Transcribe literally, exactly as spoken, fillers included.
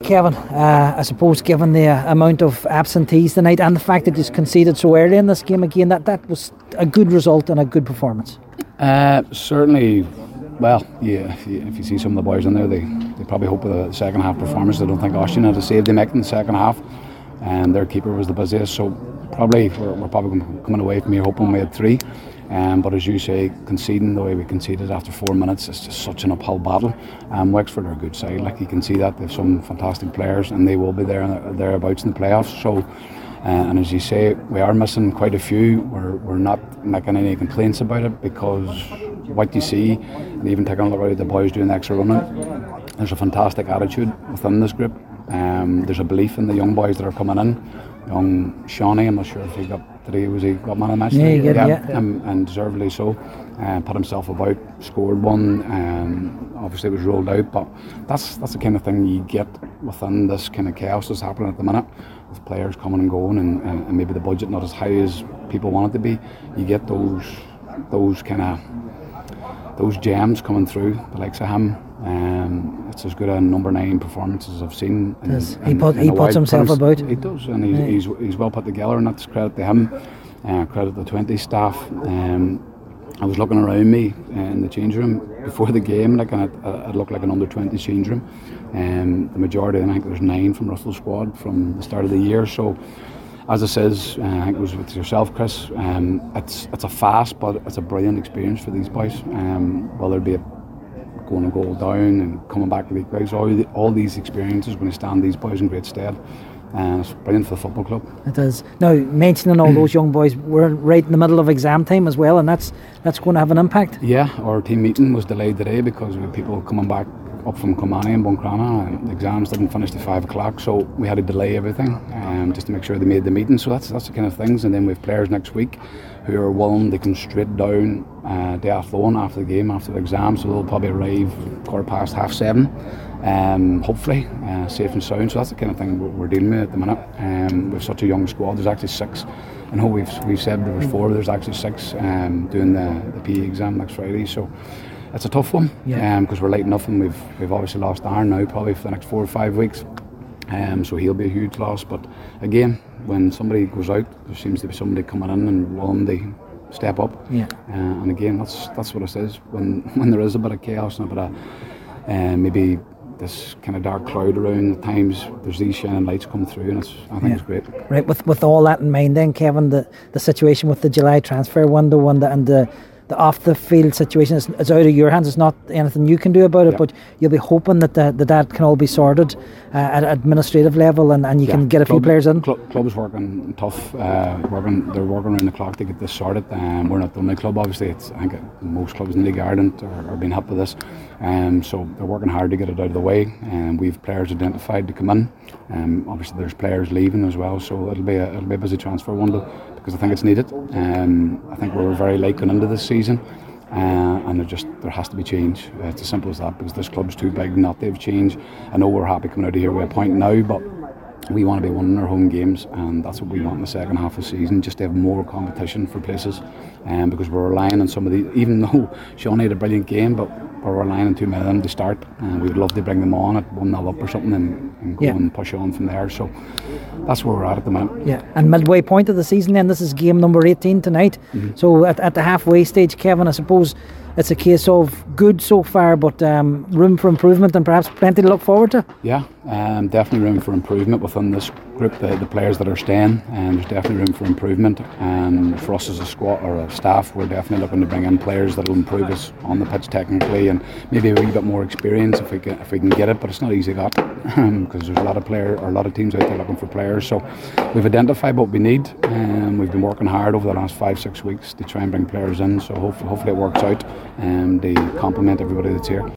Kevin. Uh, I suppose given the uh, amount of absentees tonight and the fact that he's conceded so early in this game again, that, that was a good result and a good performance. Uh, certainly, well, yeah, if you, if you see some of the boys in there, they, they probably hope with the second half performance. I don't think Austin had a save they make in the second half, and their keeper was the busiest, so probably we're, we're probably coming away from here hoping we had three. Um, but as you say, conceding the way we conceded after four minutes, it's just such an uphill battle. Um, Wexford are a good side, like you can see that. They have some fantastic players and they will be there thereabouts in the playoffs. So, uh, and as you say, we are missing quite a few. We're, we're not making any complaints about it, because what you see, and even taking a look at the boys doing the extra running, there's a fantastic attitude within this group. Um, there's a belief in the young boys that are coming in. Young Shawnee, I'm not sure if he got today, was he got man of the match? Yeah, today? he did, yeah, yeah. Um, and deservedly so. Uh, put himself about, scored one, and obviously it was rolled out. But that's that's the kind of thing you get within this kind of chaos that's happening at the minute, with players coming and going, and, and, and maybe the budget not as high as people want it to be. You get those those kind of those gems coming through, the likes of him. Um, it's as good a number nine performance as I've seen. In, in, he in, put, in he puts himself put about. He does, and he's, yeah. he's, he's well put together, and that's credit to him. Uh, credit to the twenty staff. Um, I was looking around me in the change room before the game, like, and it, it looked like an under twenty change room. Um, the majority, I think there's nine from Russell's squad from the start of the year. So, as it says, uh, I think it was with yourself, Chris. Um, it's it's a fast, but it's a brilliant experience for these boys. Um, whether it be a going a goal down and coming back to the guys, all, the, all these experiences going to stand these boys in great stead. And it's brilliant for the football club. It is. Now, mentioning all those young boys, we're right in the middle of exam time as well, and that's that's going to have an impact. Yeah, our team meeting was delayed today because we had people coming back up from Kilmarnock and Buncrana, and the exams didn't finish till five o'clock, so we had to delay everything um, just to make sure they made the meeting. So that's that's the kind of things. And then we have players next week who are willing to come straight down uh, to Athlone after the game, after the exam, so they'll probably arrive quarter past half seven. Um, hopefully uh, safe and sound. So that's the kind of thing we're, we're dealing with at the minute. Um, we've such a young squad. There's actually six. I know we've we've said there was four, but there's actually six um, doing the, the P E exam next Friday. So it's a tough one, yeah. because um, we're late enough, and we've we've obviously lost Aaron now probably for the next four or five weeks. Um, so he'll be a huge loss. But again, when somebody goes out, there seems to be somebody coming in and willing to step up. Yeah. Uh, and again, that's that's what it is. When when there is a bit of chaos and a bit of uh, maybe this kind of dark cloud around at times, there's these shining lights come through, and it's, I think yeah. it's great. Right, with with all that in mind then, Kevin, the, the situation with the July transfer window and the, and the, the off the field situation is, is out of your hands. It's not anything you can do about it, yeah. but you'll be hoping that the, that, that can all be sorted uh, at administrative level, and, and you yeah. can get a club, few players in. Club, club's working tough, uh, working they're working around the clock to get this sorted. Um, we're not the only club, obviously. It's, I think most clubs in the League of Ireland are, are being hit with this. Um, so they're working hard to get it out of the way, and um, we've players identified to come in. Um, obviously there's players leaving as well, so it'll be a, it'll be a busy transfer window, because I think it's needed. Um, I think we were very late going into this season, uh, and there just there has to be change. Uh, it's as simple as that, because this club's too big not to have change. I know we're happy coming out of here with a point now, but we want to be winning our home games, and that's what we want in the second half of the season, just to have more competition for places. Um, because we're relying on some of the, even though Shawnee had a brilliant game, but we're relying on too many of them to start, and we would love to bring them on at one nil up or something, and, and go yeah. and push on from there. So that's where we're at at the minute. Yeah, and midway point of the season then, this is game number eighteen tonight. Mm-hmm. So at, at the halfway stage, Kevin, I suppose it's a case of good so far, but um, room for improvement and perhaps plenty to look forward to. Yeah, um, definitely room for improvement within this group, the, the players that are staying, and there's definitely room for improvement. And for us as a squad or a staff, we're definitely looking to bring in players that will improve us on the pitch technically, and maybe a wee bit more experience if we can, if we can get it. But it's not easy got, because there's a lot of player or a lot of teams out there looking for players. So we've identified what we need, and we've been working hard over the last five six weeks to try and bring players in. So hopefully, hopefully it works out, and they complement everybody that's here.